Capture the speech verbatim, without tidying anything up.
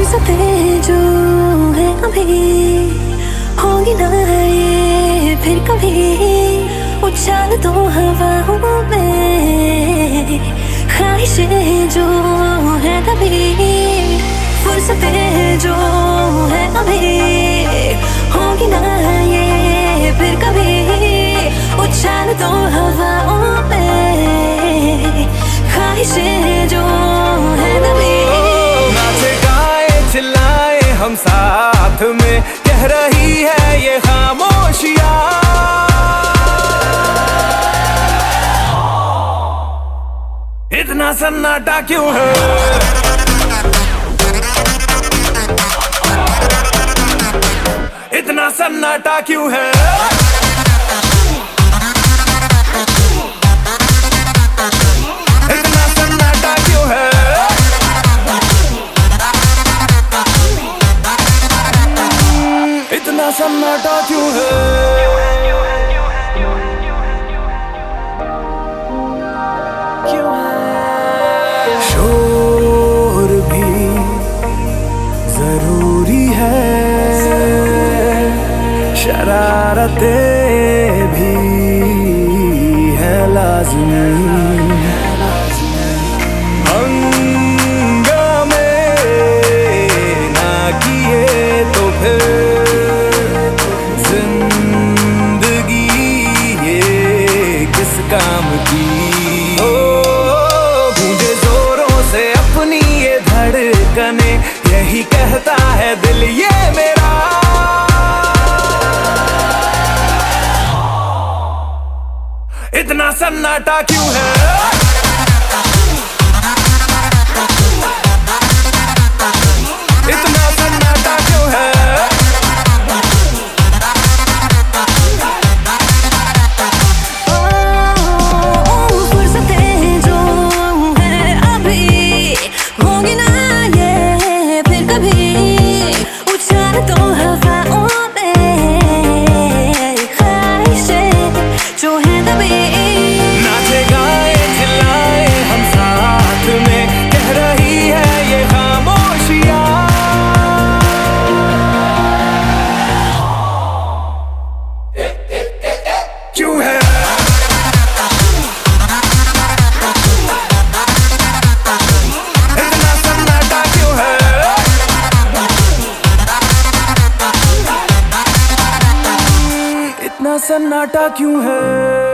फुर्सतें जो है अभी होगी ना ये फिर कभी, उछाल दो हवाओं में ख्वाहिशें जो है तभी। फुर्सतें जो है अभी होगी ना ये फिर कभी, उछाल दो हवाओं में ख्वाहिशें जो है तभी। नाचे गाए चिल्लाए हम साथ में, कह रही है ये खामोशियां। इतना सन्नाटा क्यों है? इतना सन्नाटा क्यों है? इतना सन्नाटा क्यों है? इतना सन्नाटा क्यों है? क्यों है? शोर भी जरूरी है, शरारतें भी है लाज़मी। हंगामे ना किए तो फिर जिंदगी ये किस काम की? ओ गूंजे जोरों से अपनी ये धड़कने, यही कहता है दिल ये मेरा। इतना सन्नाटा क्यों है? इतना सन्नाटा क्यों है? फुर्सतें जो है अभी होंगी ना ये फिर कभी, उछाल दो हवाओं में ख्वाहिशें जो है तभी। नाचे गाए चिल्लाए हम साथ में, कह रही है ये खामोशियां। क्यों है? इतना सन्नाटा क्यों है? इतना सन्नाटा क्यों है?